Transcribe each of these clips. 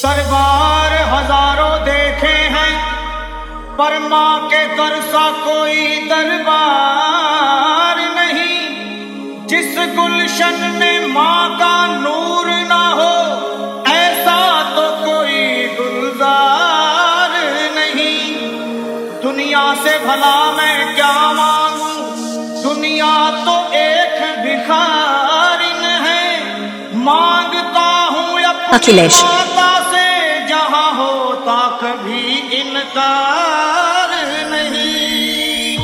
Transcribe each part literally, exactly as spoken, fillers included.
सरबार हजारों देखे हैं पर माँ के दर सा कोई दरबार नहीं। जिस गुलशन में माँ का नूर ना हो ऐसा तो कोई गुलजार नहीं। दुनिया से भला मैं क्या मांगू, दुनिया तो एक भिखारिन है। मांगता हूँ अखिलेश से जहाँ होता कभी इनकार नहीं।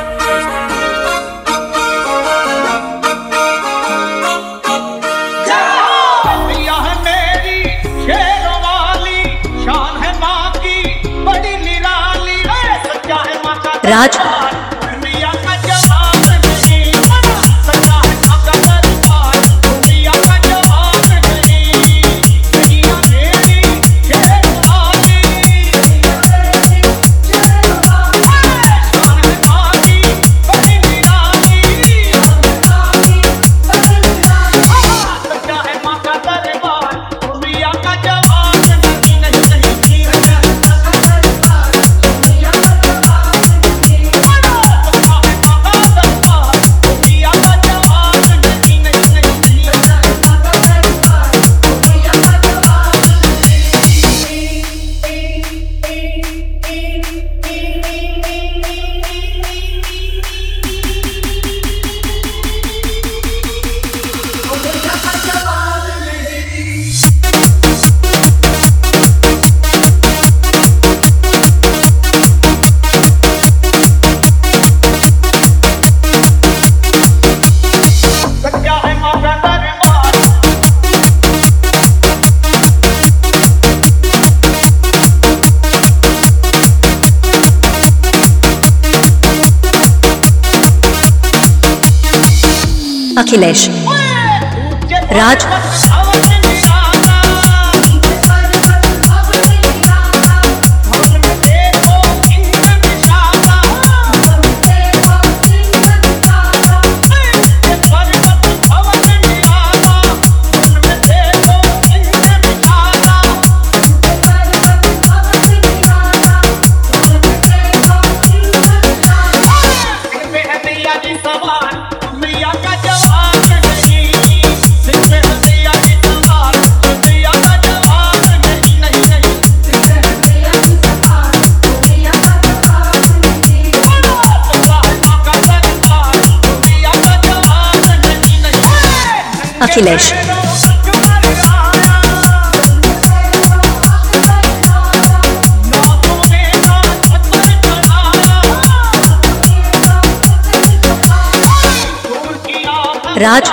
यह मेरी शेरों वाली शान है माँ की बड़ी निराली। सच्चा है माँ का राज दुनिया का जवाब नहीं, सच्चा है माँ का दरबार दुनिया का जवाब नहीं। दुनिया मेरी शेरों वाली शान है माँ की बड़ी निराली। सच्चा है माँ का दरबार दुनिया का जवाब नहीं, नहीं नहीं अखिलेश राज अखिलेश राज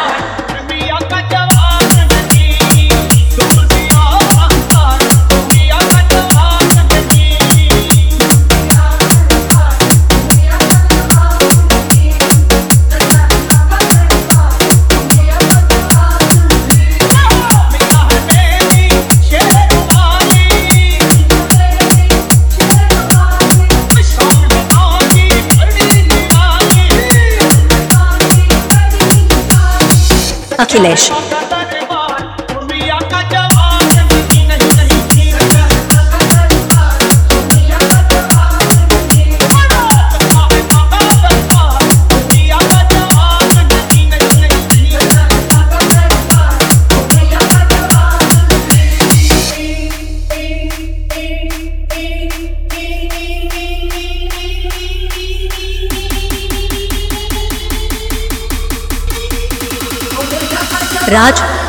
अखिलेश राज